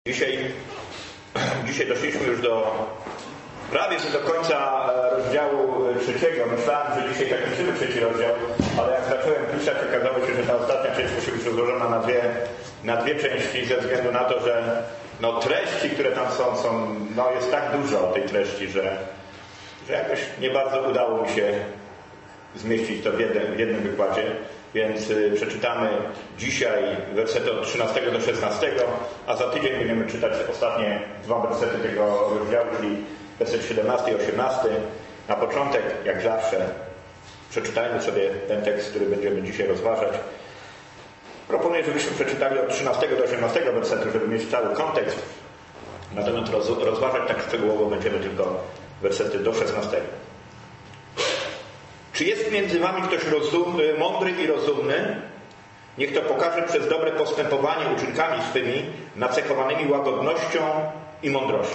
Dzisiaj doszliśmy już prawie do końca rozdziału 3. Myślałem, że dzisiaj tak kończymy 3. rozdział, ale jak zacząłem pisać, okazało się, że ta ostatnia część musi być rozłożona na dwie części ze względu na to, że treści, które tam są jest tak dużo tej treści, że jakoś nie bardzo udało mi się zmieścić to w jednym wykładzie. Więc przeczytamy dzisiaj wersety od 13 do 16, a za tydzień będziemy czytać ostatnie dwa wersety tego rozdziału, czyli werset 17 i 18. Na początek, jak zawsze, przeczytajmy sobie ten tekst, który będziemy dzisiaj rozważać. Proponuję, żebyśmy przeczytali od 13 do 18 wersetu, żeby mieć cały kontekst. Natomiast rozważać tak szczegółowo będziemy tylko wersety do 16. Czy jest między wami ktoś mądry i rozumny? Niech to pokaże przez dobre postępowanie uczynkami swymi, nacechowanymi łagodnością i mądrością.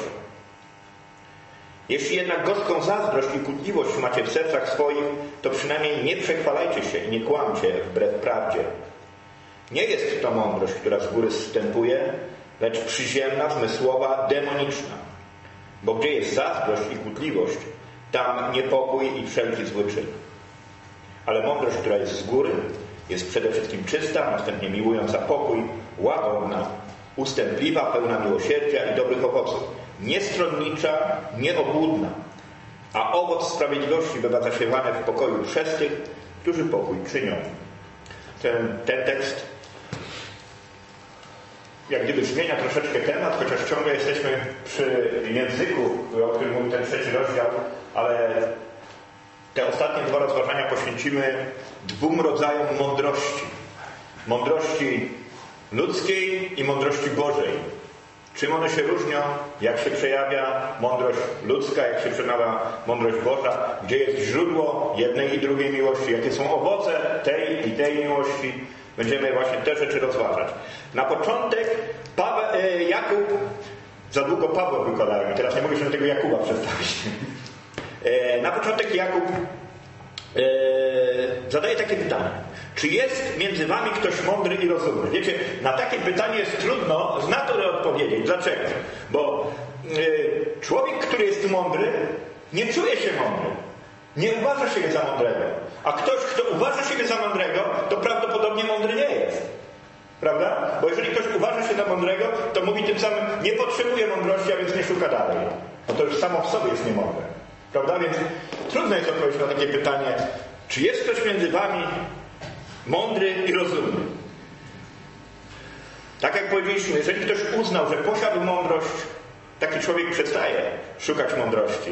Jeśli jednak gorzką zazdrość i kłótliwość macie w sercach swoich, to przynajmniej nie przechwalajcie się i nie kłamcie wbrew prawdzie. Nie jest to mądrość, która z góry zstępuje, lecz przyziemna, zmysłowa, demoniczna. Bo gdzie jest zazdrość i kłótliwość, tam niepokój i wszelki zły czyn. Ale mądrość, która jest z góry, jest przede wszystkim czysta, następnie miłująca pokój, łagodna, ustępliwa, pełna miłosierdzia i dobrych owoców, niestronnicza, nieobłudna, a owoc sprawiedliwości bywa zasiewany w pokoju przez tych, którzy pokój czynią. Ten tekst jak gdyby zmienia troszeczkę temat, chociaż ciągle jesteśmy przy języku, o którym mówi ten 3. rozdział, ale te ostatnie dwa rozważania poświęcimy dwóm rodzajom mądrości. Mądrości ludzkiej i mądrości Bożej. Czym one się różnią? Jak się przejawia mądrość ludzka, jak się przejawia mądrość Boża? Gdzie jest źródło jednej i drugiej miłości? Jakie są owoce tej i tej miłości? Będziemy właśnie te rzeczy rozważać. Na początek Jakub, za długo Pawła wykładałem, teraz nie mogę się do tego Jakuba przedstawić. Na początek Jakub zadaje takie pytanie. Czy jest między wami ktoś mądry i rozumny? Wiecie, na takie pytanie jest trudno z natury odpowiedzieć. Dlaczego? Bo człowiek, który jest mądry, nie czuje się mądry. Nie uważa siebie za mądrego. A ktoś, kto uważa siebie za mądrego, to prawdopodobnie mądry nie jest. Prawda? Bo jeżeli ktoś uważa się za mądrego, to mówi tym samym, nie potrzebuje mądrości, a więc nie szuka dalej. No to już samo w sobie jest niemądre. Prawda? Więc trudno jest odpowiedzieć na takie pytanie, czy jest ktoś między wami mądry i rozumny? Tak jak powiedzieliśmy, jeżeli ktoś uznał, że posiadł mądrość, taki człowiek przestaje szukać mądrości.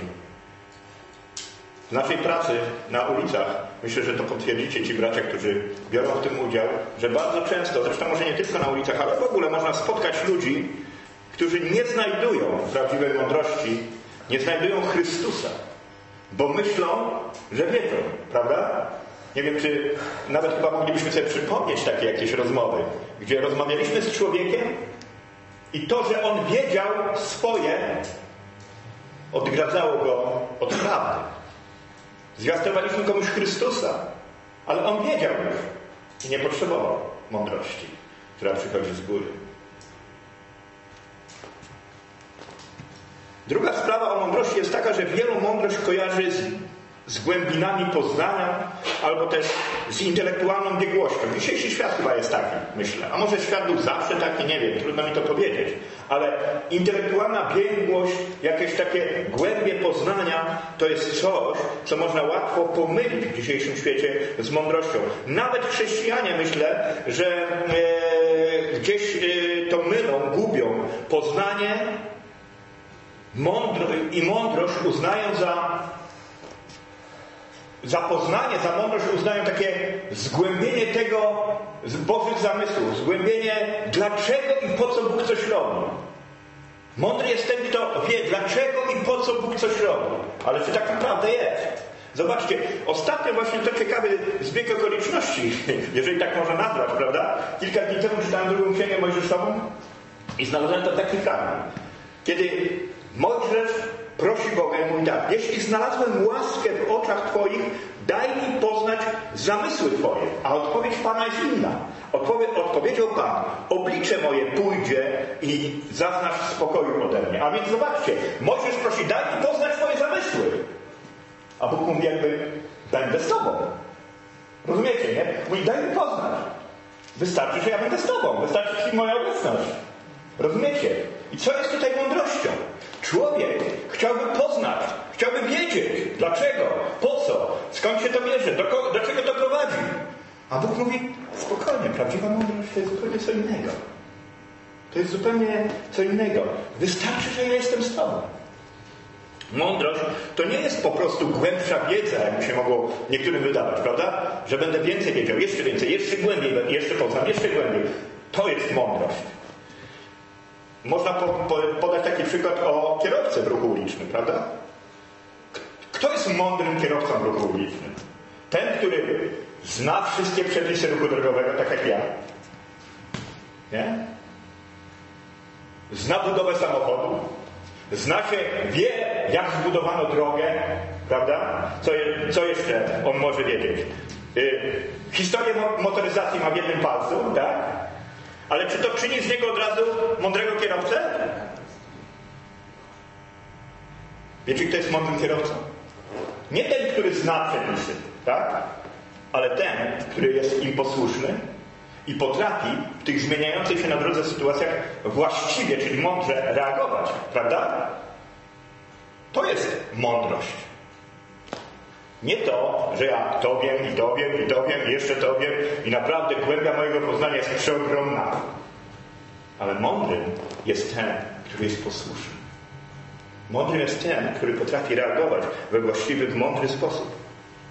W naszej pracy na ulicach, myślę, że to potwierdzicie ci bracia, którzy biorą w tym udział, że bardzo często, zresztą może nie tylko na ulicach, ale w ogóle można spotkać ludzi, którzy nie znajdują prawdziwej mądrości, nie znajdują Chrystusa, bo myślą, że wiedzą, prawda? Nie wiem, czy nawet chyba moglibyśmy sobie przypomnieć takie jakieś rozmowy, gdzie rozmawialiśmy z człowiekiem i to, że on wiedział swoje, odgradzało go od prawdy. Zwiastowaliśmy komuś Chrystusa, ale on wiedział już i nie potrzebował mądrości, która przychodzi z góry. Druga sprawa o mądrości jest taka, że wielu mądrość kojarzy z głębinami poznania albo też z intelektualną biegłością. Dzisiejszy świat chyba jest taki, myślę. A może świat był zawsze taki, nie wiem, trudno mi to powiedzieć. Ale intelektualna biegłość, jakieś takie głębie poznania, to jest coś, co można łatwo pomylić w dzisiejszym świecie z mądrością. Nawet chrześcijanie, myślę, że gdzieś to mylą, gubią. Poznanie i mądrość uznają za poznanie, za mądrość uznają takie zgłębienie tego z Bożych zamysłów, zgłębienie dlaczego i po co Bóg coś robi. Mądry jest ten, kto wie dlaczego i po co Bóg coś robi. Ale czy tak naprawdę jest? Zobaczcie, ostatnio właśnie to ciekawy zbieg okoliczności, jeżeli tak można nazwać, prawda? Kilka dni temu czytałem drugą księgę Mojżeszową i znalazłem to taki fragment. Kiedy Mojżesz prosi Boga i mówi tak: jeśli znalazłem łaskę w oczach Twoich, daj mi poznać zamysły Twoje. A odpowiedź Pana jest inna. Odpowiedział Pan: oblicze moje pójdzie i zaznasz spokoju ode mnie. A więc zobaczcie, Mojżesz prosi: daj mi poznać Twoje zamysły. A Bóg mówi jakby: będę z Tobą. Rozumiecie, nie? Mówi: daj mi poznać. Wystarczy, że ja będę z Tobą. Wystarczy Ci moja obecność. Rozumiecie? I co jest tutaj mądrością? Człowiek chciałby poznać, chciałby wiedzieć, dlaczego, po co, skąd się to bierze, do czego to prowadzi. A Bóg mówi: spokojnie, prawdziwa mądrość to jest zupełnie co innego. To jest zupełnie co innego. Wystarczy, że ja jestem z Tobą. Mądrość to nie jest po prostu głębsza wiedza, jak mi się mogło niektórym wydawać, prawda? Że będę więcej wiedział, jeszcze więcej, jeszcze głębiej, jeszcze poznam, jeszcze głębiej. To jest mądrość. Można podać taki przykład o kierowcy w ruchu ulicznym, prawda? Kto jest mądrym kierowcą w ruchu ulicznym? Ten, który zna wszystkie przepisy ruchu drogowego, tak jak ja. Nie? Zna budowę samochodu. Wie, jak zbudowano drogę, prawda? Co jeszcze on może wiedzieć? Historię motoryzacji ma w jednym palcu, tak? Ale czy to czyni z niego od razu mądrego kierowcę? Wiecie, kto jest mądrym kierowcą? Nie ten, który zna przepisy, tak? Ale ten, który jest im posłuszny i potrafi w tych zmieniających się na drodze sytuacjach właściwie, czyli mądrze reagować, prawda? To jest mądrość. Nie to, że ja to wiem, i to wiem, i to wiem, i jeszcze to wiem, i naprawdę głębia mojego poznania jest przeogromna. Ale mądrym jest ten, który jest posłuszny. Mądrym jest ten, który potrafi reagować we właściwy, w mądry sposób.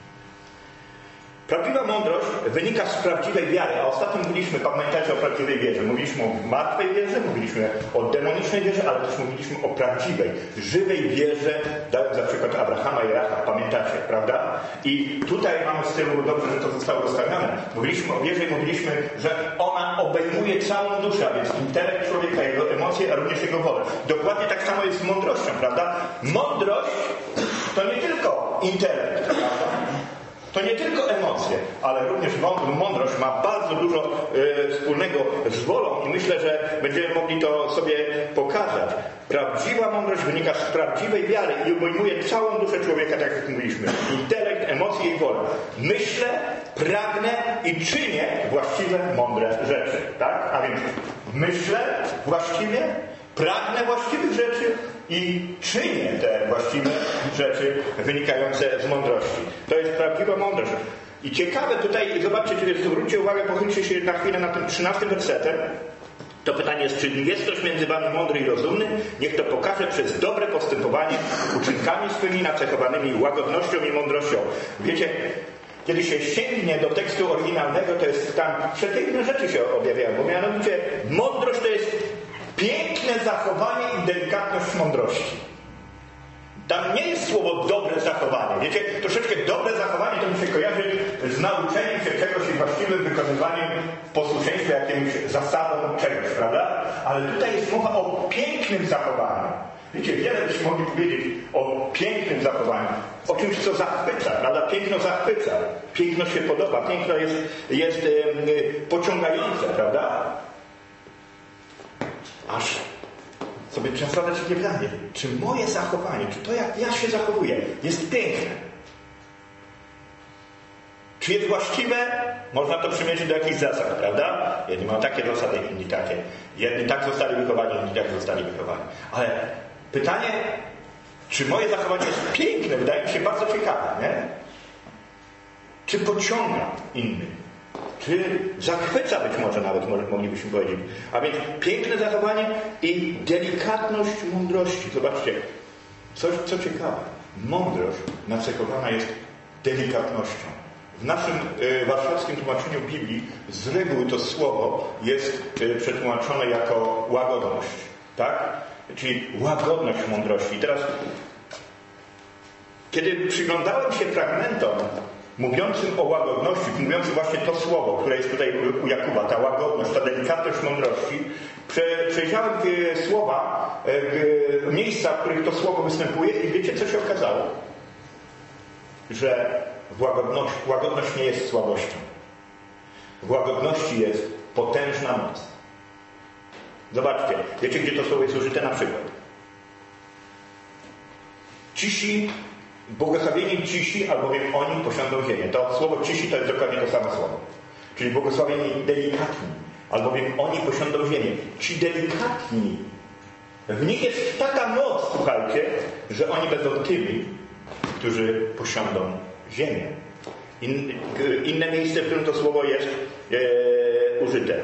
Prawdziwa mądrość wynika z prawdziwej wiary, a ostatnio mówiliśmy, pamiętajcie, o prawdziwej wierze. Mówiliśmy o martwej wierze, mówiliśmy o demonicznej wierze, ale też mówiliśmy o prawdziwej, żywej wierze, dając za przykład Abrahama i Rahab, pamiętacie, prawda? I tutaj mamy z tyłu, dobrze, że to zostało rozstawione. Mówiliśmy o wierze i mówiliśmy, że ona obejmuje całą duszę, a więc intelekt człowieka, jego emocje, a również jego wolę. Dokładnie tak samo jest z mądrością, prawda? Mądrość to nie tylko intelekt, prawda? To nie tylko emocje, ale również mądrość ma bardzo dużo wspólnego z wolą i myślę, że będziemy mogli to sobie pokazać. Prawdziwa mądrość wynika z prawdziwej wiary i obejmuje całą duszę człowieka, tak jak mówiliśmy. Intelekt, emocje i wolę. Myślę, pragnę i czynię właściwe, mądre rzeczy. Tak? A więc myślę właściwie, pragnę właściwych rzeczy i czynię te właściwe rzeczy wynikające z mądrości. To jest prawdziwa mądrość. I ciekawe tutaj, zobaczcie, zwróćcie uwagę, pochylcie się na chwilę na tym 13 wersetem. To pytanie jest: czy jest ktoś między wami mądry i rozumny? Niech to pokaże przez dobre postępowanie, uczynkami swymi nacechowanymi łagodnością i mądrością. Wiecie, kiedy się sięgnie do tekstu oryginalnego, to jest tam przepiękne rzeczy się objawiają, bo mianowicie mądrość to jest piękne zachowanie i delikatność mądrości. Tam nie jest słowo dobre zachowanie. Wiecie, troszeczkę dobre zachowanie to mi się kojarzy z nauczeniem się czegoś i właściwym wykonywaniem w posłuszeństwie jakimś zasadom czegoś, prawda? Ale tutaj jest mowa o pięknym zachowaniu. Wiecie, wiele byśmy mogli powiedzieć o pięknym zachowaniu. O czymś, co zachwyca, prawda? Piękno zachwyca. Piękno się podoba. Piękno jest pociągające, prawda? Aż sobie trzeba zadać takie pytanie, czy moje zachowanie, czy to jak ja się zachowuję, jest piękne? Czy jest właściwe? Można to przymierzyć do jakichś zasad, prawda? Jedni mają takie zasady, inni takie. Jedni tak zostali wychowani, inni tak zostali wychowani. Ale pytanie, czy moje zachowanie jest piękne, wydaje mi się bardzo ciekawe, nie? Czy pociąga innych? Czy zachwyca być może nawet, moglibyśmy powiedzieć. A więc piękne zachowanie i delikatność mądrości. Zobaczcie, coś co ciekawe. Mądrość nacechowana jest delikatnością. W naszym warszawskim tłumaczeniu Biblii z reguły to słowo jest przetłumaczone jako łagodność. Tak? Czyli łagodność mądrości. I teraz, kiedy przyglądałem się fragmentom mówiącym o łagodności, mówiącym właśnie to słowo, które jest tutaj u Jakuba, ta łagodność, ta delikatność mądrości, Przejrzałem słowa, miejsca, w których to słowo występuje i wiecie, co się okazało? Że łagodność nie jest słabością. W łagodności jest potężna moc. Zobaczcie, wiecie, gdzie to słowo jest użyte? Na przykład cisi, błogosławieni cisi, albowiem oni posiądą ziemię. To słowo cisi to jest dokładnie to samo słowo. Czyli błogosławieni delikatni, albowiem oni posiądą ziemię. Ci delikatni, w nich jest taka moc, słuchajcie, że oni będą tymi, którzy posiądą ziemię. Inne miejsce, w którym to słowo jest użyte.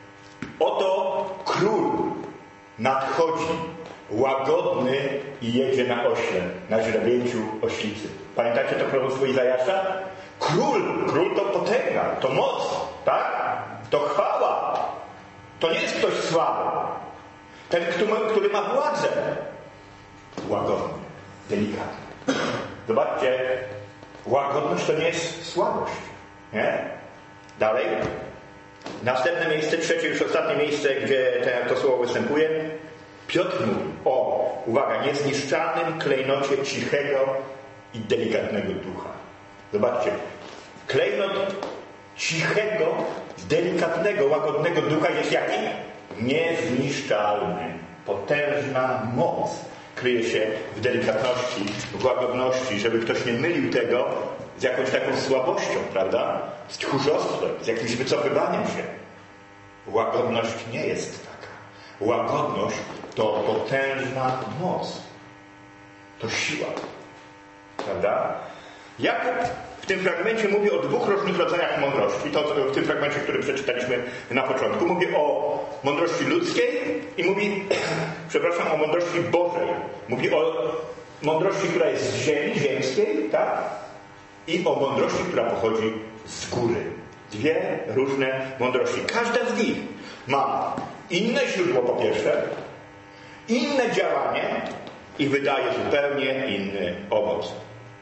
Oto król nadchodzi, łagodny i jedzie na ośle, na źrebięciu oślicy. Pamiętacie to proroctwo Izajasza? Król to potęga, to moc, tak? To chwała. To nie jest ktoś słaby. Ten, który ma władzę. Łagodny, delikatny. Zobaczcie, łagodność to nie jest słabość. Nie? Dalej. Następne miejsce, trzecie, już ostatnie miejsce, gdzie to słowo występuje. Piotr mówi o, uwaga, niezniszczalnym klejnocie cichego i delikatnego ducha. Zobaczcie, klejnot cichego, delikatnego, łagodnego ducha jest jaki? Niezniszczalny. Potężna moc kryje się w delikatności, w łagodności, żeby ktoś nie mylił tego z jakąś taką słabością, prawda? Z tchórzostwem, z jakimś wycofywaniem się. Łagodność nie jest taka. Łagodność to potężna moc. To siła. Prawda? Jakub w tym fragmencie mówi o dwóch różnych rodzajach mądrości. To w tym fragmencie, który przeczytaliśmy na początku. Mówi o mądrości ludzkiej i mówi, o mądrości Bożej. Mówi o mądrości, która jest z ziemi, ziemskiej, tak? I o mądrości, która pochodzi z góry. Dwie różne mądrości. Każda z nich ma inne źródło po pierwsze, inne działanie i wydaje zupełnie inny owoc.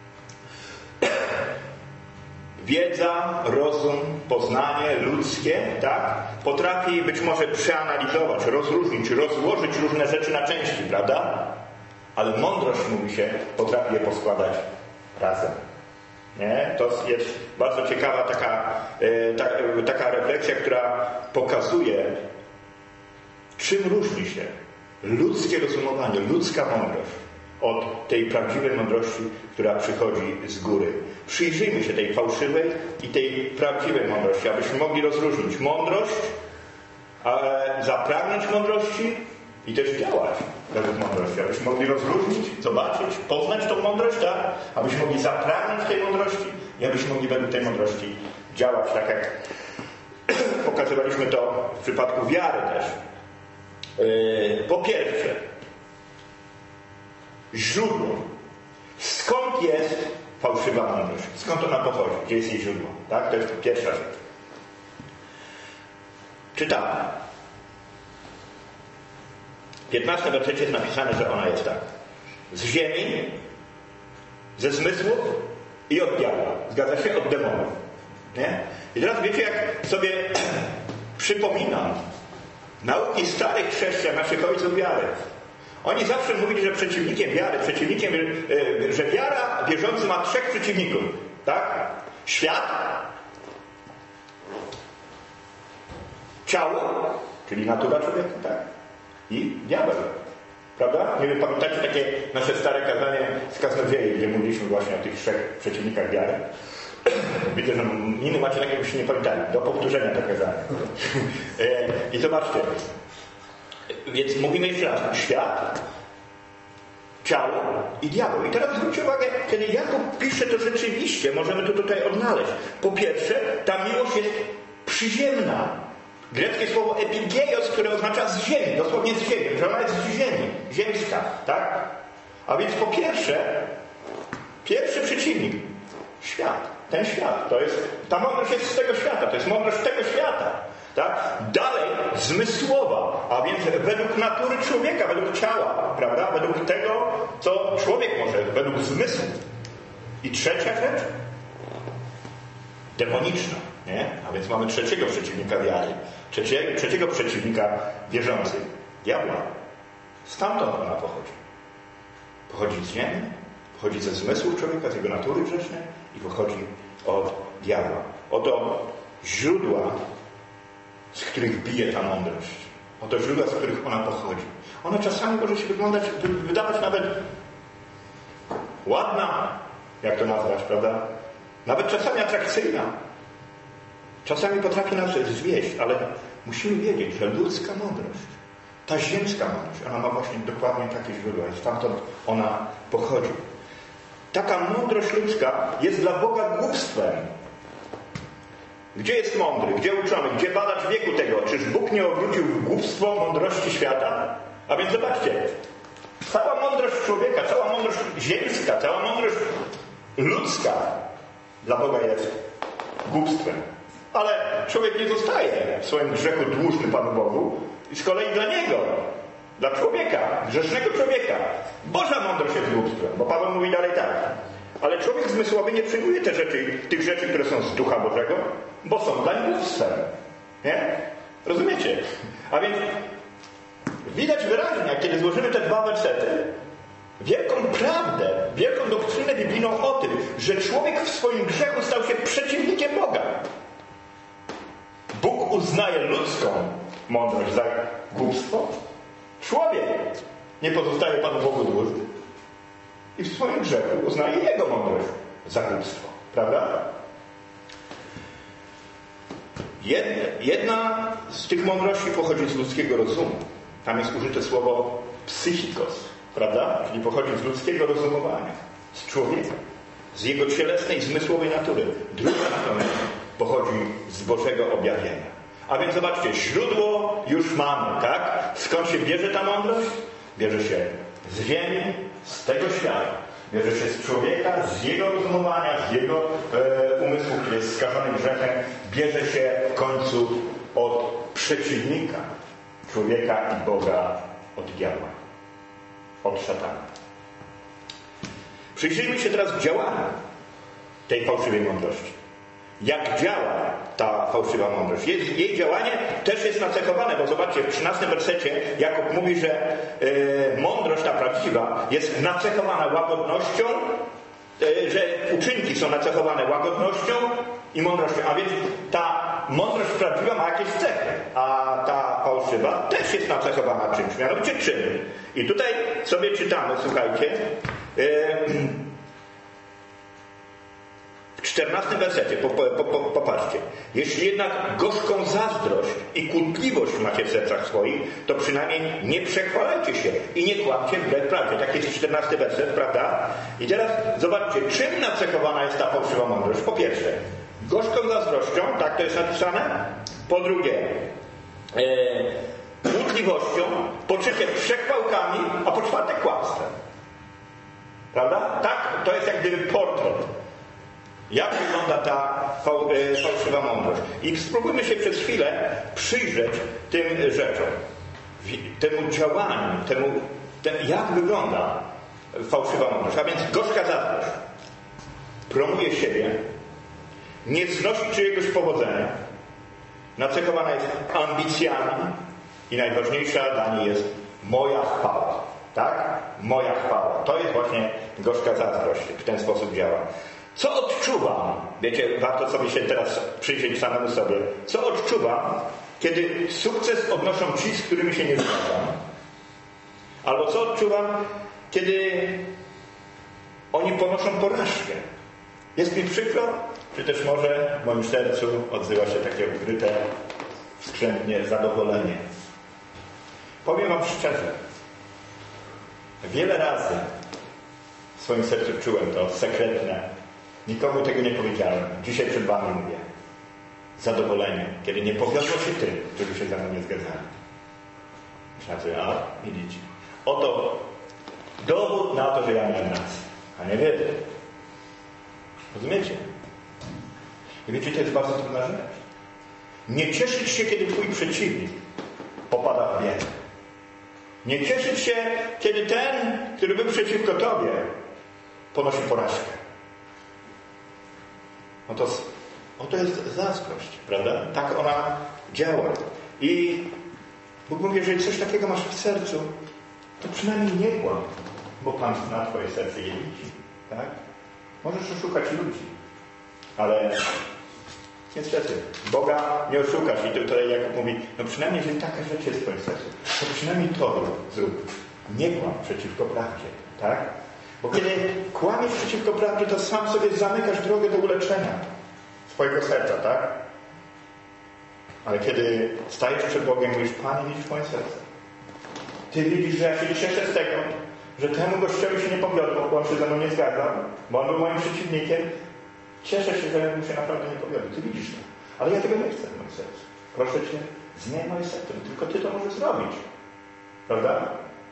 Wiedza, rozum, poznanie ludzkie, tak, potrafi być może przeanalizować, rozróżnić, rozłożyć różne rzeczy na części, prawda? Ale mądrość, mówi się, potrafi je poskładać razem. Nie? To jest bardzo ciekawa taka refleksja, która pokazuje, czym różni się ludzkie rozumowanie, ludzka mądrość od tej prawdziwej mądrości, która przychodzi z góry. Przyjrzyjmy się tej fałszywej i tej prawdziwej mądrości, abyśmy mogli rozróżnić mądrość, zapragnąć mądrości i też działać według mądrości. Abyśmy mogli rozróżnić, zobaczyć, poznać tą mądrość, tak? Abyśmy mogli zapragnąć tej mądrości i abyśmy mogli według tej mądrości działać, tak jak pokazywaliśmy to w przypadku wiary też. Po pierwsze, źródło. Skąd jest fałszywa mądrość? Skąd ona pochodzi? Gdzie jest jej źródło? Tak? To jest pierwsza rzecz. Czytamy. W 15 wersecie jest napisane, że ona jest tak. Z ziemi, ze zmysłów i od diabła. Zgadza się? Od demonów. Nie? I teraz wiecie, jak sobie przypominam nauki starych chrześcijan, naszych ojców wiary. Oni zawsze mówili, że przeciwnikiem wiary, że wiara wierzący ma trzech przeciwników. Tak? Świat, ciało, czyli natura człowieka, tak? I diabeł. Prawda? Nie wiem, pamiętacie takie nasze stare kazanie z kaznodziei, gdzie mówiliśmy właśnie o tych trzech przeciwnikach wiary? Widzę, że inny macie tak, jakbyście nie pamiętali. Do powtórzenia to kazanie. I zobaczcie. Więc mówimy jeszcze raz. Świat, ciało i diabeł. I teraz zwróćcie uwagę, kiedy Jakub pisze, to rzeczywiście możemy to tutaj odnaleźć. Po pierwsze, ta miłość jest przyziemna. Greckie słowo epigeios, które oznacza z ziemi, dosłownie z ziemi, że ona jest z ziemi, ziemska, tak? A więc po pierwsze, pierwszy przeciwnik, świat, ten świat, to jest, ta mądrość jest z tego świata, to jest mądrość tego świata, tak? Dalej, zmysłowa, a więc według natury człowieka, według ciała, prawda? Według tego, co człowiek może, według zmysłu. I trzecia rzecz, demoniczna. Nie? A więc mamy trzeciego przeciwnika wiary. Trzeciego przeciwnika wierzących. Diabła. Stamtąd ona pochodzi. Pochodzi z ziemi, pochodzi ze zmysłów człowieka, z jego natury grzesznej i pochodzi od diabła. Oto źródła, z których bije ta mądrość. Oto źródła, z których ona pochodzi. Ona czasami może się wydawać nawet ładna, jak to nazwać, prawda? Nawet czasami atrakcyjna. Czasami potrafi nas zwieść, ale musimy wiedzieć, że ludzka mądrość, ta ziemska mądrość, ona ma właśnie dokładnie takie źródła i stamtąd ona pochodzi. Taka mądrość ludzka jest dla Boga głupstwem. Gdzie jest mądry? Gdzie uczony? Gdzie badacz wieku tego? Czyż Bóg nie obrócił w głupstwo mądrości świata? A więc zobaczcie, cała mądrość człowieka, cała mądrość ziemska, cała mądrość ludzka dla Boga jest głupstwem. Ale człowiek nie zostaje w swoim grzechu dłużny Panu Bogu i z kolei dla niego, dla człowieka, grzesznego człowieka, Boża mądrość jest głupstwem, bo Paweł mówi dalej tak. Ale człowiek zmysłowy nie przyjmuje tych rzeczy, które są z Ducha Bożego, bo są dla głupstwem. Nie? Rozumiecie? A więc widać wyraźnie, kiedy złożymy te dwa wersety, wielką prawdę, wielką doktrynę biblijną o tym, że człowiek w swoim grzechu stał się przeciwnikiem Boga. Bóg uznaje ludzką mądrość za głupstwo. Człowiek nie pozostaje Panu Bogu dłużny i w swoim grzechu uznaje Jego mądrość za głupstwo. Prawda? Jedna z tych mądrości pochodzi z ludzkiego rozumu. Tam jest użyte słowo psychikos, prawda? Czyli pochodzi z ludzkiego rozumowania, z człowieka, z jego cielesnej, zmysłowej natury. Druga natomiast pochodzi z Bożego objawienia. A więc zobaczcie, źródło już mamy, tak? Skąd się bierze ta mądrość? Bierze się z ziemi, z tego świata. Bierze się z człowieka, z jego rozumowania, z jego umysłu, który jest skażony grzechem. Bierze się w końcu od przeciwnika człowieka i Boga, od diabła, od szatana. Przyjrzyjmy się teraz działaniu tej fałszywej mądrości. Jak działa ta fałszywa mądrość? Jej działanie też jest nacechowane, bo zobaczcie, w 13 wersecie Jakub mówi, że mądrość ta prawdziwa jest nacechowana łagodnością, że uczynki są nacechowane łagodnością i mądrością. A więc ta mądrość prawdziwa ma jakieś cechy, a ta fałszywa też jest nacechowana czymś, mianowicie czym. I tutaj sobie czytamy, słuchajcie, w 14 wersecie, popatrzcie. Jeśli jednak gorzką zazdrość i kłótliwość macie w sercach swoich, to przynajmniej nie przechwalajcie się i nie kłamcie wbrew prawdzie. Tak jest 14 werset, prawda? I teraz zobaczcie, czym nacechowana jest ta fałszywa mądrość. Po pierwsze, gorzką zazdrością, tak to jest napisane. Po drugie, kłótliwością, po trzecie przechwałkami, a po czwarte kłamstwem. Prawda? Tak, to jest jak gdyby portret. Jak wygląda ta fałszywa mądrość? I spróbujmy się przez chwilę przyjrzeć tym rzeczom. Temu działaniu, jak wygląda fałszywa mądrość. A więc gorzka zazdrość. Promuje siebie, nie znosi czyjegoś powodzenia, nacechowana jest ambicjami i najważniejsza dla niej jest moja chwała. Tak? Moja chwała. To jest właśnie gorzka zazdrość. W ten sposób działa. Co odczuwam? Wiecie, warto sobie się teraz przyjrzeć samemu sobie. Co odczuwam, kiedy sukces odnoszą ci, z którymi się nie zgadzam? Albo co odczuwam, kiedy oni ponoszą porażkę? Jest mi przykro? Czy też może w moim sercu odzywa się takie ukryte, wskrzętnie zadowolenie? Powiem wam szczerze, wiele razy w swoim sercu czułem to sekretne. Nikomu tego nie powiedziałem. Dzisiaj przed wami mówię. Zadowolenie, kiedy nie powiodło się tym, którzy się ze mną nie zgadzali. Myślałem sobie, widzicie. Oto dowód na to, że ja miałem rację, a nie wiedzę. Rozumiecie? I wiecie, to jest bardzo trudna rzecz. Nie cieszyć się, kiedy twój przeciwnik popada w biedę. Nie cieszyć się, kiedy ten, który był przeciwko tobie, ponosi porażkę. No to Oto jest zazdrość, prawda? Tak ona działa. I Bóg mówi, jeżeli coś takiego masz w sercu, to przynajmniej nie kłam, bo Pan zna twoje serce i je widzi. Tak? Możesz oszukać ludzi, ale niestety Boga nie oszukasz. I tutaj Jakub mówi, no przynajmniej jeżeli taka rzecz jest w twoim sercu, to przynajmniej to zrób. Nie kłam przeciwko prawdzie. Tak? Bo kiedy kłamiesz przeciwko prawdzie, to sam sobie zamykasz drogę do uleczenia swojego serca, tak? Ale kiedy stajesz przed Bogiem, mówisz, Panie, widzisz moje serce. Ty widzisz, że ja się cieszę z tego, że temu gościowi się nie powiodło, bo on się ze mną nie zgadzał, bo on był moim przeciwnikiem. Cieszę się, że mu się naprawdę nie powiodło. Ty widzisz to. Ale ja tego nie chcę w moim sercu. Proszę Cię, zmień moje serce. Tylko Ty to możesz zrobić. Prawda?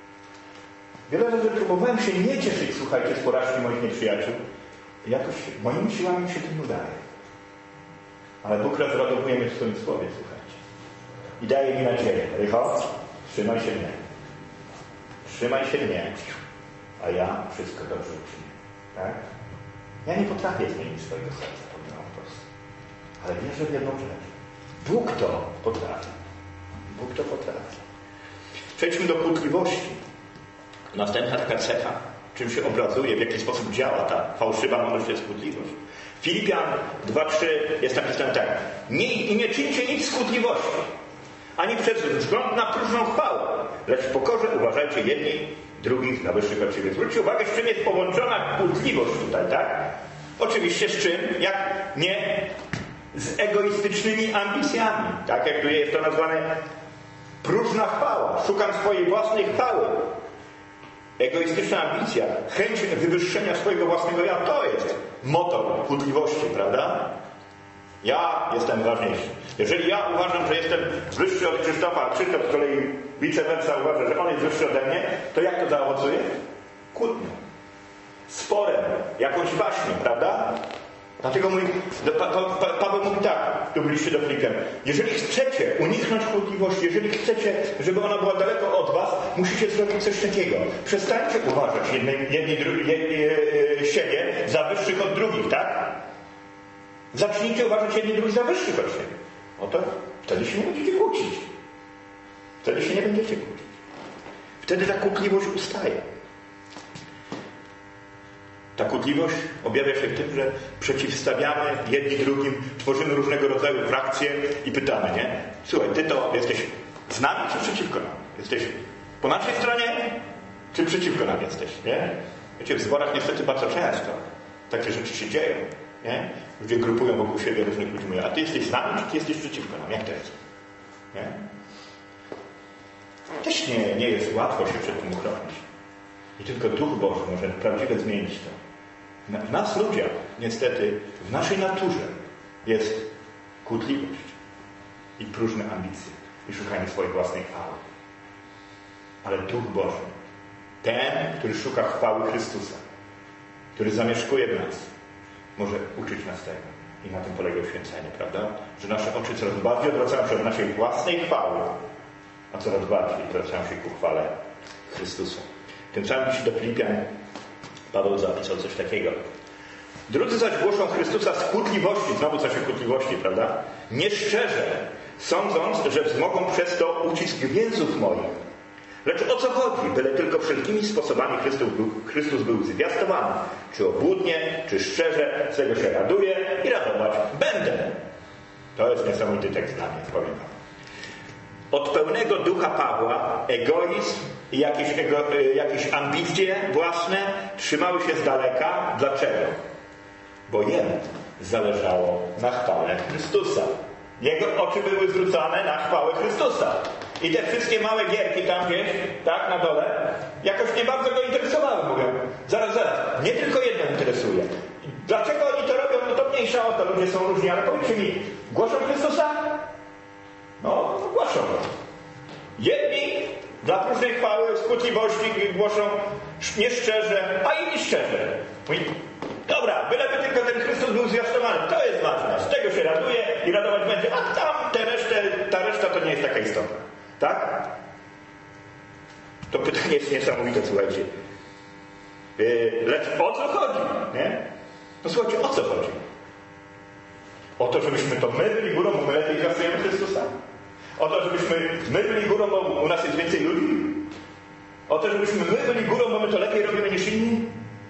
Wiele razy próbowałem się nie cieszyć, słuchajcie, z porażki moich nieprzyjaciół. Jakoś moimi siłami się tym udaje. Ale Bóg rozradowuje mnie w swoim słowie, słuchajcie. I daje mi nadzieję. Rycho, trzymaj się mnie. Trzymaj się mnie, a ja wszystko dobrze uczynię. Tak? Ja nie potrafię zmienić swojego serca, powiem wam prosto. Ale wierzę w jedną rzecz. Bóg to potrafi. Bóg to potrafi. Przejdźmy do kłótliwości. Następna taka cecha, czym się obrazuje, w jaki sposób działa ta fałszywa mądrość, jest kłótliwość. Filipian 2:3 jest napisane tak. Nie czyńcie nic z kłótliwości, ani przez wzgląd na próżną chwałę, lecz w pokorze uważajcie jedni drugich na wyższych od siebie. Zwróćcie uwagę, z czym jest połączona kłótliwość tutaj, tak? Oczywiście z czym? Jak nie z egoistycznymi ambicjami. Tak jak tu jest to nazwane próżna chwała. Szukam swojej własnej chwały. Egoistyczna ambicja, chęć wywyższenia swojego własnego ja, to jest motor kłótliwości, prawda? Ja jestem ważniejszy. Jeżeli ja uważam, że jestem wyższy od Krzysztofa, a Krzysztof z kolei vice versa uważa, że on jest wyższy ode mnie, to jak to zaowocuje? Kłótnią. Sporem. Jakąś waśnią, prawda? Dlatego mówi, Paweł mówi tak, tu w liście do Filipian. Jeżeli chcecie uniknąć kłótliwości, jeżeli chcecie, żeby ona była daleko od was, musicie zrobić coś takiego. Przestańcie uważać siebie za wyższych od drugich, tak? Zacznijcie uważać jedni drugich za wyższych od siebie. Oto wtedy się nie będziecie kłócić. Wtedy się nie będziecie kłócić. Wtedy ta kłótliwość ustaje. Ta kłótliwość objawia się w tym, że przeciwstawiamy jedni drugim, tworzymy różnego rodzaju frakcje i pytamy, nie? Słuchaj, ty to jesteś z nami czy przeciwko nam? Jesteś po naszej stronie czy przeciwko nam jesteś, nie? Wiecie, w zborach niestety bardzo często takie rzeczy się dzieją, nie? Ludzie grupują wokół siebie różnych ludzi, mówią, a ty jesteś z nami czy ty jesteś przeciwko nam? Jak to jest? Nie? Też nie jest łatwo się przed tym uchronić. I tylko Duch Boży może prawdziwie zmienić to. W nas ludziach, niestety, w naszej naturze jest kłótliwość i próżne ambicje i szukanie swojej własnej chwały. Ale Duch Boży, ten, który szuka chwały Chrystusa, który zamieszkuje w nas, może uczyć nas tego. I na tym polega uświęcenie, prawda? Że nasze oczy coraz bardziej odwracają się od naszej własnej chwały, a coraz bardziej zwracają się ku chwale Chrystusa. W tym samym liście do Filipian Paweł zapisał coś takiego. Drudzy zaś głoszą Chrystusa z kłótliwości, znowu coś o kłótliwości, prawda? Nieszczerze, sądząc, że wzmogą przez to ucisk więzów moich. Lecz o co chodzi? Byle tylko wszelkimi sposobami Chrystus był zwiastowany. Czy obłudnie, czy szczerze, z tego się raduję i radować będę. To jest niesamowity tekst dla mnie, powiem wam. Od pełnego ducha Pawła egoizm i jakieś ambicje własne trzymały się z daleka. Dlaczego? Bo jemu zależało na chwale Chrystusa. Jego oczy były zwrócone na chwałę Chrystusa. I te wszystkie małe gierki tam gdzieś, tak, na dole, jakoś nie bardzo go interesowały, mówią. Zaraz, nie tylko jedno interesuje. Dlaczego oni to robią? No to mniejsza o to, ludzie są różni, ale powiedzcie mi, głoszą Chrystusa? No, głoszą go. Jedni dla próżnej chwały, skutliwości głoszą nieszczerze, a inni szczerze. Mówi, dobra, byleby tylko ten Chrystus był zwiastowany, to jest ważne, z tego się raduje i radować będzie, a tam ta reszta to nie jest taka istotna. Tak? To pytanie jest niesamowite, słuchajcie. Lecz o co chodzi? Nie? No słuchajcie, o co chodzi? O to, żebyśmy to my byli górą, bo my lepiej zwiastujemy Chrystusa? O to, żebyśmy my byli górą, bo u nas jest więcej ludzi? O to, żebyśmy my byli górą, bo my to lepiej robimy niż inni?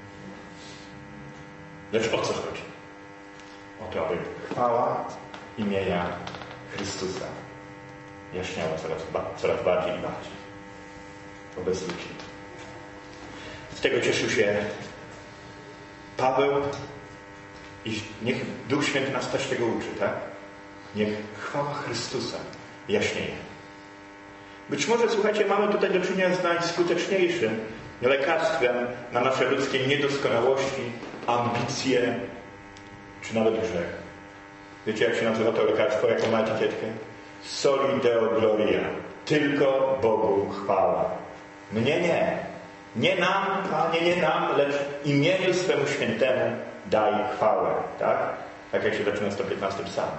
Lecz o co chodzi? O to, aby chwała imienia Chrystusa jaśniała coraz bardziej i bardziej wobec ludzi. Z tego cieszył się Paweł i niech Duch Święty nas też tego uczy, tak? Niech chwała Chrystusa jaśnieje. Być może, słuchajcie, mamy tutaj do czynienia z najskuteczniejszym lekarstwem na nasze ludzkie niedoskonałości, ambicje, czy nawet grzech. Wiecie, jak się nazywa to lekarstwo, jaką ma etykietkę? Soli Deo Gloria. Tylko Bogu chwała. Mnie nie. Nie nam, Panie, nie nam, lecz imieniu swemu świętemu daj chwałę. Tak? Tak jak się zaczyna 115 psalm.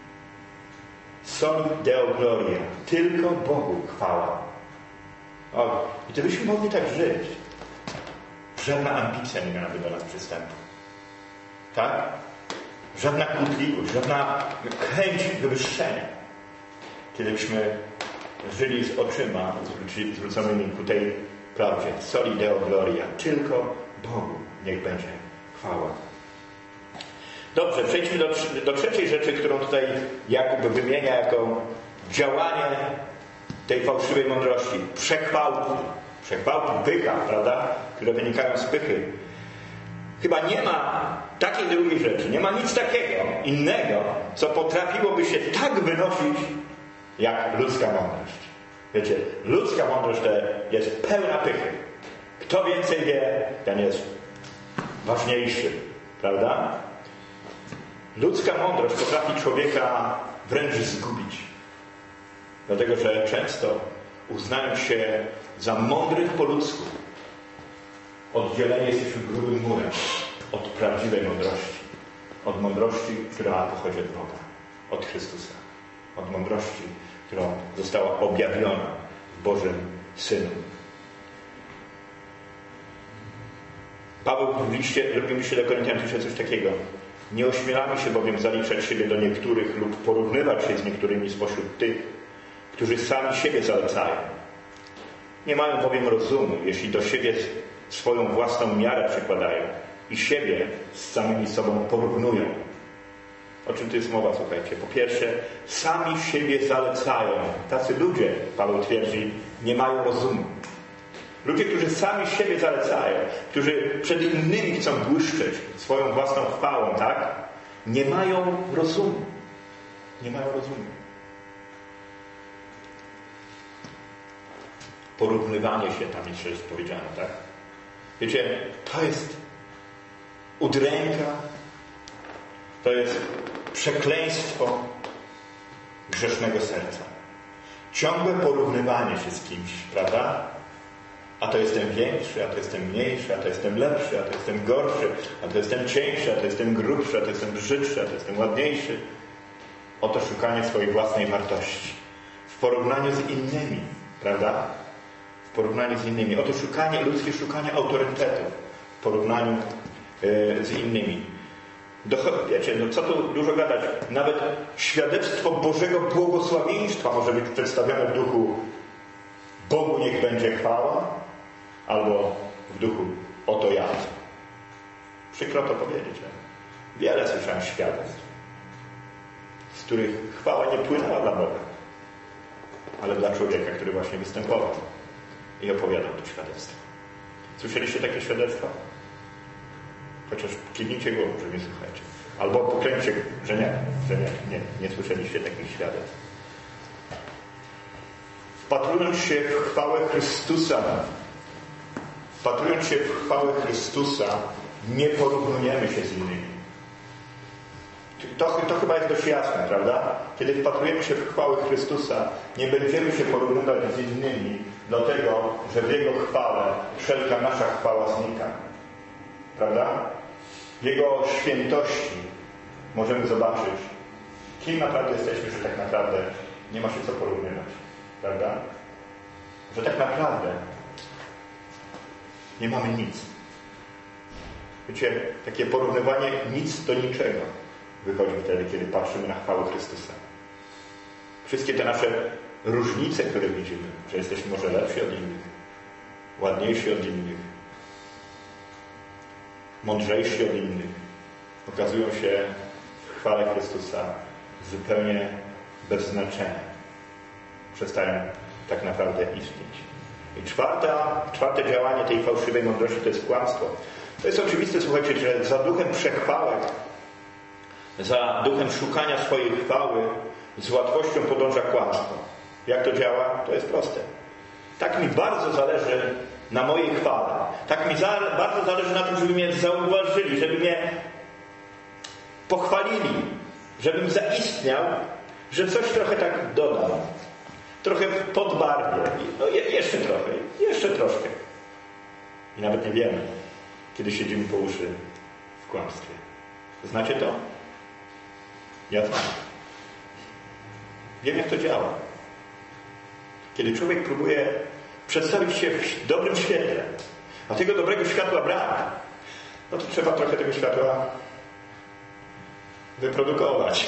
Soli Deo Gloria. Tylko Bogu chwała. O, i to byśmy mogli tak żyć. Żadna ambicja nie miałaby do nas przystępu. Tak? Żadna kłótliwość, żadna chęć wywyższenia. Kiedybyśmy żyli z oczyma zwróconymi ku tej prawdzie. Soli Deo Gloria. Tylko Bogu niech będzie chwała. Dobrze, przejdźmy do trzeciej rzeczy, którą tutaj Jakub wymienia jako działanie tej fałszywej mądrości. Przechwałki. Przechwałki, pycha, prawda? Które wynikają z pychy. Chyba nie ma takiej drugiej rzeczy, nie ma nic takiego innego, co potrafiłoby się tak wynosić, jak ludzka mądrość. Wiecie, ludzka mądrość jest pełna pychy. Kto więcej wie, ten jest ważniejszy, prawda? Ludzka mądrość potrafi człowieka wręcz zgubić. Dlatego, że często uznając się za mądrych po ludzku, oddzieleni jesteśmy grubym murem od prawdziwej mądrości. Od mądrości, która pochodzi od Boga. Od Chrystusa. Od mądrości, którą została objawiona w Bożym Synu. Paweł w liście do Koryntian pisze coś takiego. Nie ośmielamy się bowiem zaliczać siebie do niektórych lub porównywać się z niektórymi spośród tych, którzy sami siebie zalecają. Nie mają bowiem rozumu, jeśli do siebie swoją własną miarę przykładają i siebie z samymi sobą porównują. O czym tu jest mowa, słuchajcie? Po pierwsze, sami siebie zalecają. Tacy ludzie, Paweł twierdzi, nie mają rozumu. Ludzie, którzy sami siebie zalecają, którzy przed innymi chcą błyszczeć swoją własną chwałą, tak? Nie mają rozumu. Nie mają rozumu. Porównywanie się, tam jeszcze jest powiedziane, tak? Wiecie, to jest udręka, to jest przekleństwo grzesznego serca. Ciągłe porównywanie się z kimś, prawda? A to jestem większy, a to jestem mniejszy, a to jestem lepszy, a to jestem gorszy, a to jestem cieńszy, a to jestem grubszy, a to jestem brzydszy, a to jestem ładniejszy. Oto szukanie swojej własnej wartości. W porównaniu z innymi, prawda? W porównaniu z innymi. Oto ludzkie szukanie autorytetu w porównaniu z innymi. Wiecie, no co tu dużo gadać. Nawet świadectwo Bożego błogosławieństwa może być przedstawione w duchu Bogu niech będzie chwała, albo w duchu oto ja. Przykro to powiedzieć. Wiele słyszałem świadectw, z których chwała nie płynęła dla Boga, ale dla człowieka, który właśnie występował i opowiadał to świadectwo. Słyszeliście takie świadectwa? Chociaż kiwnijcie głową, że nie słuchacie. Albo pokręćcie, że nie słyszeliście takich świadectw. Wpatrując się w chwałę Chrystusa, nie porównujemy się z innymi. To chyba jest dość jasne, prawda? Kiedy wpatrujemy się w chwałę Chrystusa, nie będziemy się porównywać z innymi, dlatego, że w Jego chwale wszelka nasza chwała znika. Prawda? W Jego świętości możemy zobaczyć, kim naprawdę jesteśmy, że tak naprawdę nie ma się co porównywać. Prawda? Że tak naprawdę nie mamy nic. Wiecie, takie porównywanie nic do niczego wychodzi wtedy, kiedy patrzymy na chwałę Chrystusa. Wszystkie te nasze różnice, które widzimy, że jesteśmy może lepsi od innych, ładniejsi od innych, mądrzejsi od innych, okazują się w chwale Chrystusa zupełnie bez znaczenia. Przestają tak naprawdę istnieć. I czwarte działanie tej fałszywej mądrości to jest kłamstwo. To jest oczywiste, słuchajcie, że za duchem przechwałek, za duchem szukania swojej chwały z łatwością podąża kłamstwo. Jak to działa? To jest proste. Tak mi bardzo zależy na mojej chwale. Tak mi bardzo zależy na tym, żeby mnie zauważyli, żeby mnie pochwalili, żebym zaistniał, że coś trochę tak dodam. Trochę podbarwię. No jeszcze trochę. Jeszcze troszkę. I nawet nie wiemy, kiedy siedzimy po uszy w kłamstwie. Znacie to? Ja znam. Wiem, jak to działa. Kiedy człowiek próbuje przedstawić się w dobrym świetle, a tego dobrego światła brak, no to trzeba trochę tego światła wyprodukować.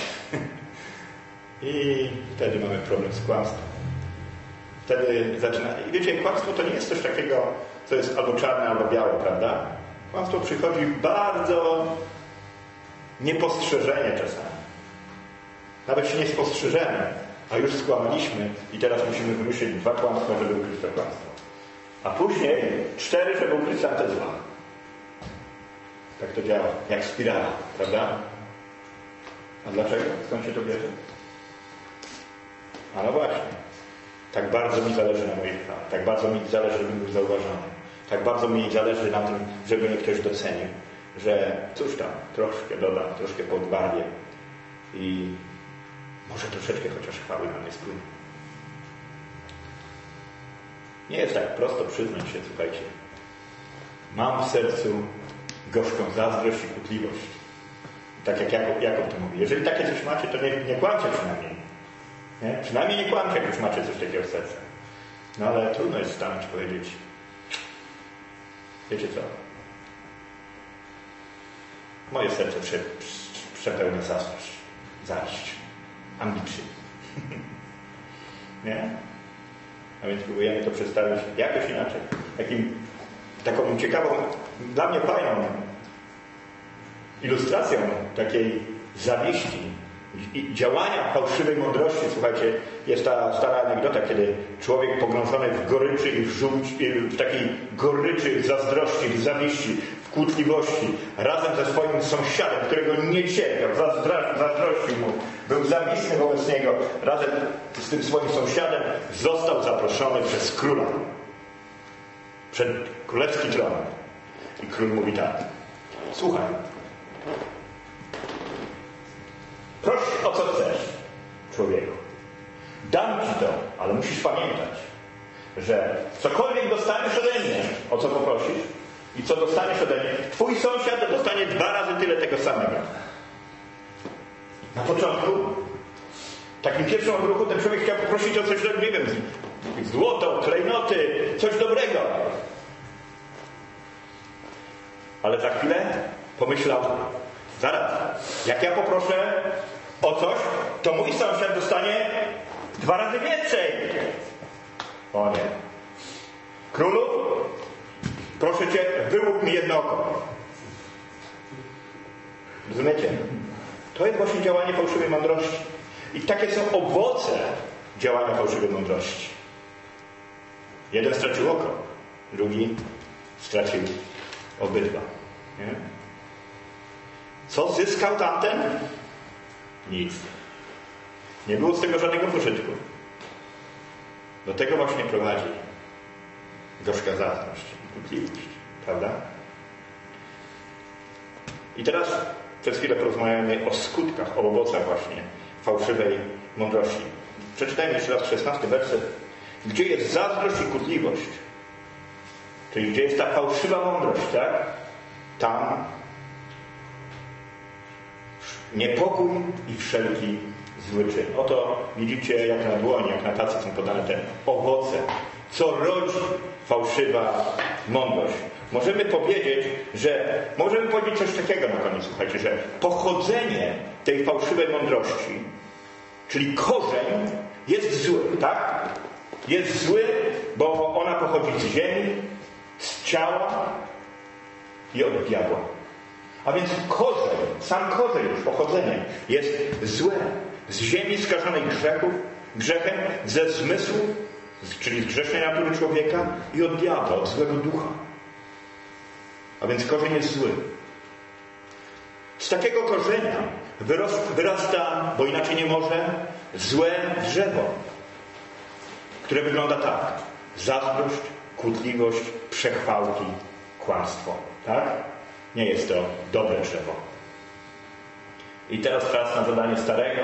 I wtedy mamy problem z kłamstwem. Wtedy zaczyna... I wiecie, kłamstwo to nie jest coś takiego, co jest albo czarne, albo białe, prawda? Kłamstwo przychodzi bardzo niepostrzeżenie czasami. Nawet się nie spostrzeżemy, a już skłamaliśmy i teraz musimy wymyślić 2 kłamstwa, żeby ukryć to kłamstwo. A później 4, żeby ukryć tamte 2. Tak to działa, jak spirala, prawda? A dlaczego? Skąd się to bierze? A no właśnie. Tak bardzo mi zależy na mojej chwale. Tak bardzo mi zależy, żebym był zauważony. Tak bardzo mi zależy na tym, żeby mnie ktoś docenił. Że cóż tam, troszkę dodam, troszkę podbarwię. I może troszeczkę chociaż chwały na mnie spłynie. Nie jest tak prosto przyznać się, słuchajcie. Mam w sercu gorzką zazdrość i kłótliwość. Tak jak Jakub to mówi. Jeżeli takie coś macie, to nie kłamcie przynajmniej. Nie? Przynajmniej nie kłamcie, jak już macie coś takiego w sercu. No ale trudno jest stanąć i powiedzieć, wiecie co? Moje serce przepełnia zazdrość, ambicji. Nie? A więc próbujemy to przedstawić jakoś inaczej. Taką ciekawą, dla mnie fajną ilustracją takiej zawiści i działania fałszywej mądrości, słuchajcie, jest ta stara anegdota, kiedy człowiek pogrążony w goryczy i w takiej goryczy, w zazdrości, w zawiści, w kłótliwości, razem ze swoim sąsiadem, którego nie cierpiał, zazdrościł mu, był zawisny wobec niego, razem z tym swoim sąsiadem został zaproszony przez króla przed królewski tron. I król mówi tak: słuchaj, proś o co chcesz, człowieku. Dam ci to, ale musisz pamiętać, że cokolwiek dostaniesz ode mnie, o co poprosisz, i co dostaniesz ode mnie, twój sąsiad dostanie 2 razy tyle tego samego. Na początku, w takim pierwszym odruchu, ten człowiek chciał poprosić o coś, nie wiem, złoto, klejnoty, coś dobrego. Ale za chwilę pomyślał, zaraz, jak ja poproszę o coś, to mój sąsiad dostanie 2 razy więcej. O nie. Królu, proszę cię, wyłup mi jedno oko. Rozumiecie? To jest właśnie działanie fałszywej mądrości. I takie są owoce działania fałszywej mądrości. Jeden stracił oko, drugi stracił obydwa. Nie? Co zyskał tamten? Nic. Nie było z tego żadnego pożytku. Do tego właśnie prowadzi gorzka zazdrość i kłótliwość. Prawda? I teraz przez chwilę porozmawiamy o skutkach, o owocach właśnie fałszywej mądrości. Przeczytajmy jeszcze raz 16 werset. Gdzie jest zazdrość i kłótliwość, czyli gdzie jest ta fałszywa mądrość, tak? Tam niepokój i wszelki zły czyn. Oto widzicie, jak na dłoni, jak na tacy są podane te owoce, co rodzi fałszywa mądrość. Możemy powiedzieć coś takiego na koniec, słuchajcie, że pochodzenie tej fałszywej mądrości, czyli korzeń, jest zły, tak? Jest zły, bo ona pochodzi z ziemi, z ciała i od diabła. A więc korzeń, sam korzeń już, pochodzenie jest złe. Z ziemi skażonej grzechem, ze zmysłu, czyli z grzesznej natury człowieka i od diabła, od złego ducha. A więc korzeń jest zły. Z takiego korzenia wyrasta, bo inaczej nie może, złe drzewo, które wygląda tak. Zazdrość, kłótliwość, przechwałki, kłamstwo. Tak? Nie jest to dobre drzewo. I teraz czas na zadanie starego,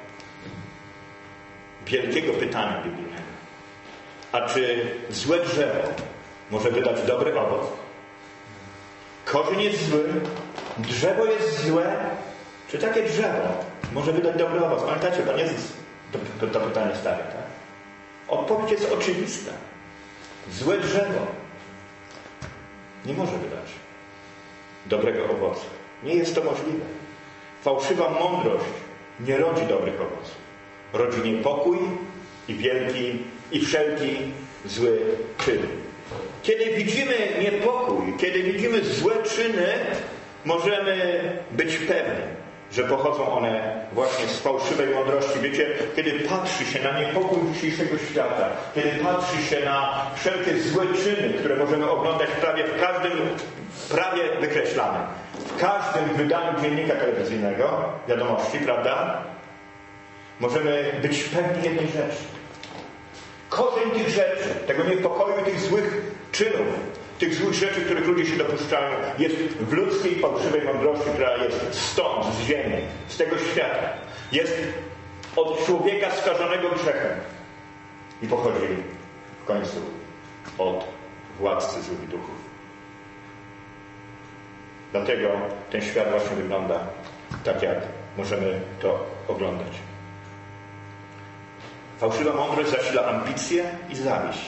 wielkiego pytania biblijnego. A czy złe drzewo może wydać dobry owoc? Korzeń jest zły, drzewo jest złe. Czy takie drzewo może wydać dobry owoc? Pamiętacie, Pan Jezus to pytanie stawia, tak? Odpowiedź jest oczywista. Złe drzewo nie może wydać dobrego owocu. Nie jest to możliwe. Fałszywa mądrość nie rodzi dobrych owoców. Rodzi niepokój i wielki i wszelki zły czyn. Kiedy widzimy niepokój, kiedy widzimy złe czyny, możemy być pewni, że pochodzą one właśnie z fałszywej mądrości. Wiecie, kiedy patrzy się na niepokój dzisiejszego świata, kiedy patrzy się na wszelkie złe czyny, które możemy oglądać prawie wykreślane, w każdym wydaniu dziennika telewizyjnego, wiadomości, prawda? Możemy być pewni jednej rzeczy. Korzeń tych rzeczy, tego niepokoju i tych złych czynów, tych złych rzeczy, których ludzie się dopuszczają, jest w ludzkiej fałszywej mądrości, która jest stąd, z ziemi, z tego świata. Jest od człowieka skażonego grzechem i pochodzi w końcu od władcy złych duchów. Dlatego ten świat właśnie wygląda tak, jak możemy to oglądać. Fałszywa mądrość zasila ambicje i zawiść.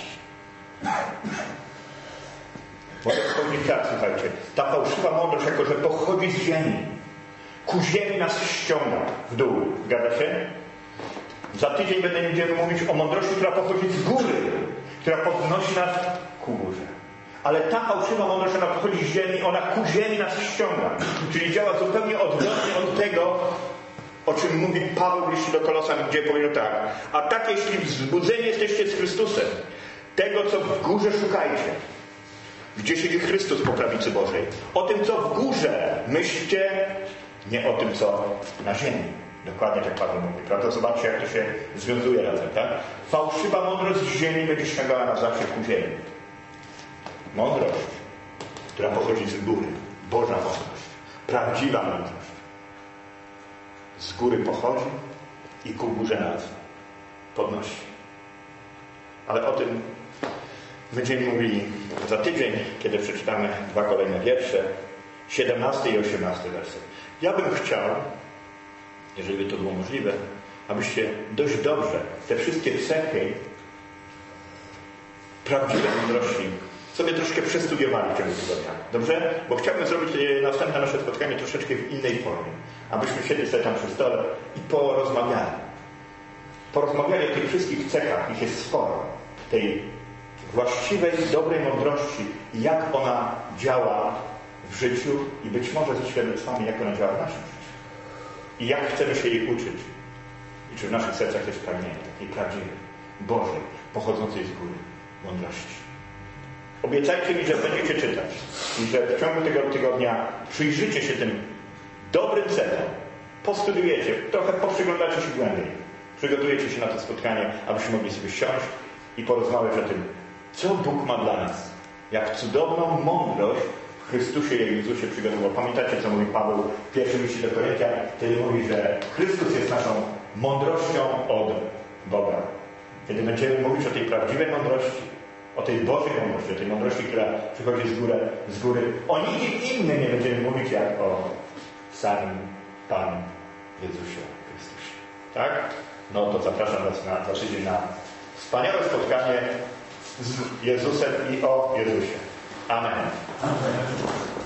Może powiedzieć tak, słuchajcie. Ta fałszywa mądrość, jako że pochodzi z ziemi, ku ziemi nas ściąga w dół. Zgadza się? Za tydzień będziemy mówić o mądrości, która pochodzi z góry, która podnosi nas ku górze. Ale ta fałszywa mądrość, ona pochodzi z ziemi, ona ku ziemi nas ściąga. Czyli działa zupełnie odwrotnie od tego, o czym mówi Paweł w liście do Kolosan, gdzie powiedział tak. A tak, jeśli wzbudzeni jesteście z Chrystusem, tego, co w górze szukajcie, gdzie siedzi Chrystus po prawicy Bożej. O tym, co w górze myślcie, nie o tym, co na ziemi. Dokładnie tak Paweł mówi, prawda? Zobaczcie, jak to się związuje razem, tak? Fałszywa mądrość z ziemi będzie ściągała nas zawsze ku ziemi. Mądrość, która pochodzi z góry. Boża mądrość. Prawdziwa mądrość. Z góry pochodzi i ku górze nas podnosi. Ale o tym będziemy mówili za tydzień, kiedy przeczytamy 2 kolejne wiersze, 17 i 18 werset. Ja bym chciał, jeżeli by to było możliwe, abyście dość dobrze te wszystkie cechy prawdziwej mądrości sobie troszkę przestudiowali w ciągu tygodnia. Dobrze? Bo chciałbym zrobić następne nasze spotkanie troszeczkę w innej formie. Abyśmy siedli sobie tam przy stole i porozmawiali. Porozmawiali o tych wszystkich cechach, ich jest sporo. Tej właściwej, dobrej mądrości i jak ona działa w życiu i być może ze świadectwami, jak ona działa w naszym życiu. I jak chcemy się jej uczyć. I czy w naszych sercach jest pragnienie takiej prawdziwej, Bożej, pochodzącej z góry mądrości. Obiecajcie mi, że będziecie czytać i że w ciągu tego tygodnia przyjrzycie się tym dobrym cechom, postudiujecie, trochę poprzyglądacie się głębiej, przygotujecie się na to spotkanie, abyśmy mogli sobie siąść i porozmawiać o tym, co Bóg ma dla nas. Jak cudowną mądrość w Chrystusie i Jezusie przygotował. Pamiętacie, co mówi Paweł w pierwszym liście do Koryntian, kiedy mówi, że Chrystus jest naszą mądrością od Boga. Kiedy będziemy mówić o tej prawdziwej mądrości, o tej Bożej mądrości, o tej mądrości, która przychodzi z góry. O nikim innym nie będziemy mówić, jak o samym Panu Jezusie Chrystusie. Tak? No to zapraszam Was za tydzień na wspaniałe spotkanie z Jezusem i o Jezusie. Amen. Amen.